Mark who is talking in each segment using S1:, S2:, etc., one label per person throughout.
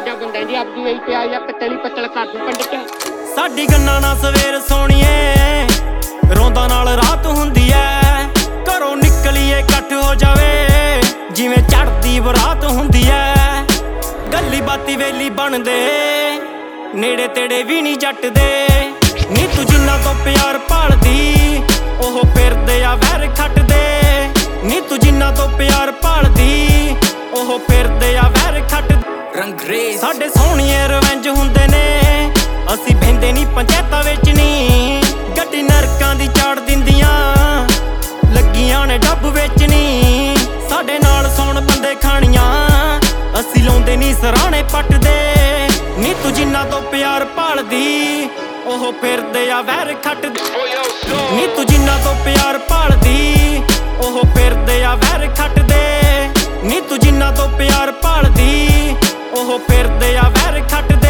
S1: ਜਾ ਗੁੰਡਿਆਂ ਦੀ ਆਪਦੀ ਵੇਈ ਤੇ ਆਈ ਆ ਪਤਲੀ ਪਤਲ ਕਰ ਦੂੰ ਪਿੰਡ ਚ।
S2: ਸਾਡੀ ਗੰਨਾ ਨਾ ਸਵੇਰ ਸੋਣੀਏ ਰੋਂਦਾ ਨਾਲ ਰਾਤ ਹੁੰਦੀ ਐ, ਘਰੋਂ ਨਿਕਲੀਏ ਇਕੱਠ ਹੋ ਜਾਵੇ ਜਿਵੇਂ ਚੜ੍ਹਦੀ ਬਰਾਤ ਹੁੰਦੀ ਐ। ਗੱਲੀ ਬਾਤੀ ਵੇਲੀ ਬਣਦੇ ਨੇੜੇ ਤੇੜੇ ਵੀ ਨਹੀਂ ਜੱਟ ਦੇ, ਨੀ ਤੂੰ ਜਿੰਨਾ ਤੋਂ ਪਿਆਰ ਭਾਲਦੀ ਉਹ ਫਿਰਦੇ ਆ ਵੈਰ ਖੱਟਦੇ, ਨੀ ਤੂੰ ਜਿੰਨਾ ਤੋਂ ਪਿਆਰ ਭਾਲਦੀ ਉਹ ਫਿਰਦੇ ਆ ਵੈਰ ਖੱਟ।
S3: ਰੰਗਰੇਜ਼
S2: ਸਾਡੇ ਸੋਹਣੀਏ ਰਿਵੈਂਜ ਹੁੰਦੇ ਨੇ, ਅਸੀਂ ਬਹਿੰਦੇ ਨੀ ਪੰਚਾਇਤਾਂ ਵਿੱਚ ਨੀ, ਗੱਡੀ ਨਰਕਾਂ ਦੀ ਚਾੜ ਦਿੰਦੀਆਂ ਲੱਗੀਆਂ ਨੇ ਡੱਬ ਵਿੱਚ ਨੀ। ਸਾਡੇ ਨਾਲ ਸੌਣ ਬੰਦੇ ਖਾਣੀਆਂ ਅਸੀਂ ਲਾਉਂਦੇ ਨੀ ਸਰਾਣੇ ਪੱਟਦੇ, ਨੀ ਤੂੰ ਜਿੰਨਾ ਤੋਂ ਪਿਆਰ ਭਾਲਦੀ ਉਹ ਫਿਰਦੇ ਆ ਵੈਰ ਖੱਟਦੇ, ਨੀ ਤੂੰ ਜਿੰਨਾ ਤੋਂ ਪਿਆਰ ਭਾਲਦੀ ਉਹ ਫਿਰਦੇ ਆ ਵੈਰ ਖੱਟਦੇ, ਨੀ ਤੂੰ ਜਿੰਨਾ ਤੋਂ ਪਿਆਰ ਭਾਲਦੀ ਉਹ ਫਿਰਦੇ ਆ ਵੈਰ ਖੱਟਦੇ।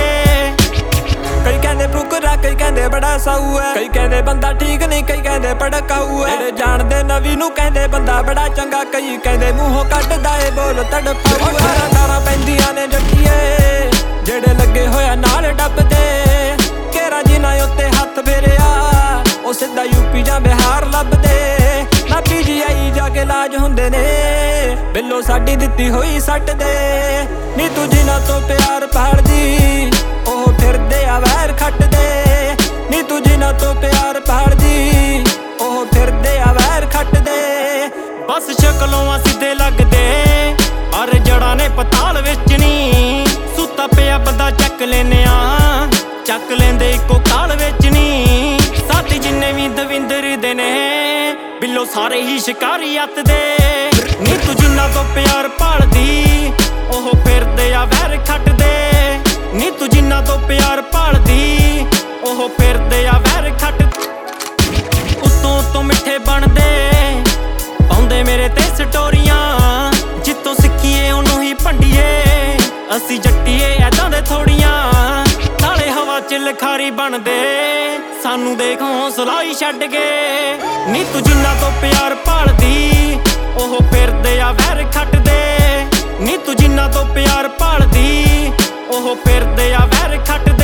S3: ਕਈ ਕਹਿੰਦੇ ਫੁਕਰਾ ਕਈ ਕਹਿੰਦੇ ਬੜਾ ਸਾਊ ਐ, ਕਈ ਕਹਿੰਦੇ ਬੰਦਾ ਠੀਕ ਨਹੀਂ ਕਈ ਕਹਿੰਦੇ ਭੜਕਾਊ ਐ, ਜਿਹੜੇ ਜਾਣਦੇ ਨਵੀਂ ਨੂੰ ਕਹਿੰਦੇ ਬੰਦਾ ਬੜਾ ਚੰਗਾ, ਕਈ ਕਹਿੰਦੇ ਮੂੰਹੋਂ ਕੱਢਦਾ ਏ ਬੋਲ ਤੜਪਾਊ ਐ। ਡਾਰਾਂ ਪੈਂਦੀਆਂ ਨੇ ਜੱਟੀਏ ਜਿਹੜੇ ਲੱਗੇ ਹੋਇਆ ਨਾਲ ਡੱਬਦੇ, ਘੇਰਾ ਜਿਨ੍ਹਾਂ ਉੱਤੇ ਹੱਥ ਫੇਰਿਆ ਉਹ ਸਿੱਧਾ ਯੂਪੀ ਜਾਂ ਬਿਹਾਰ ਲੱਭਦੇ, ਨਾ PGI ਜਾ ਕੇ ਇਲਾਜ ਹੁੰਦੇ ਨੇ ਬਿੱਲੋ ਸਾਡੀ ਦਿੱਤੀ ਹੋਈ ਸੱਟ ਦੇ, ਨੀ ਤੂੰ ਜਿਨ੍ਹਾਂ ਤੋਂ ਪਿਆਰ ਭਾਲਦੀ ਉਹ ਫਿਰਦੇ ਆ ਵੈਰ ਖੱਟਦੇ, ਨੀ ਤੂੰ ਜਿਨ੍ਹਾਂ ਤੋਂ ਪਿਆਰ ਭਾਲਦੀ ਉਹ ਫਿਰਦੇ ਆ ਵੈਰ ਖੱਟਦੇ।
S2: ਬਸ ਸ਼ਕਲੋਂ ਸਿੱਧੇ ਲੱਗਦੇ ਪਰ ਜੜਾਂ ਨੇ ਪਤਾਲ ਵਿੱਚ ਨੀ, ਸੁੱਤਾ ਪਿਆ ਬੰਦਾ ਚੱਕ ਲੈਨੇ ਆ ਚੱਕ ਲੈਂਦੇ ਇੱਕੋ ਕਾਲ ਵਿੱਚ ਨੀ। ਸਾਥੀ ਜਿੰਨੇ ਵੀ ਦਵਿੰਦਰ ਦੇ ਨੇ ਬਿੱਲੋ ਸਾਰੇ ਹੀ ਸ਼ਿਕਾਰੀ ਅੱਤ ਦੇ, ਨੀ ਤੂੰ ਜਿੰਨਾ ਤੋਂ ਪਿਆਰ ਭਾਲਦੀ ਉਹ ਫਿਰਦੇ ਆ ਵੈਰ ਖੱਟਦੇ, ਨੀ ਤੂੰ ਜਿੰਨਾ ਤੋਂ ਪਿਆਰ ਭਾਲਦੀ ਉਹ ਫਿਰਦੇ ਆ ਵੈਰ ਖੱਟ। ਉੱਤੋਂ ਉੱਤੋਂ ਮਿੱਠੇ ਬਣਦੇ ਪਾਉਂਦੇ ਮੇਰੇ ਤੇ ਸਟੋਰੀਆਂ, ਜਿੱਤੋਂ ਸਿੱਖੀਏ ਉਹਨੂੰ ਹੀ ਭੰਡੀਏ ਅਸੀਂ ਜੱਟੀਏ ਐਦਾਂ ਦੇ ਥੋੜੀਆਂ, ਨਾਲੇ ਹਵਾ ਚ ਲਖਾਰੀ ਬਣਦੇ ਸਾਨੂੰ ਦੇਖ ਹੌਸਲਾ ਹੀ ਛੱਡ ਗਏ, ਨੀ ਤੂੰ ਜਿੰਨਾ ਤੋਂ ਪਿਆਰ ਭਾਲਦੀ ਉਹ ਫਿਰਦੇ ਆ ਵੈਰ ਖੱਟਦੇ, ਨੀ ਤੂੰ ਜਿੰਨਾ ਤੋਂ ਪਿਆਰ ਭਾਲਦੀ ਉਹ ਫਿਰਦੇ ਆ ਵੈਰ ਖੱਟਦੇ।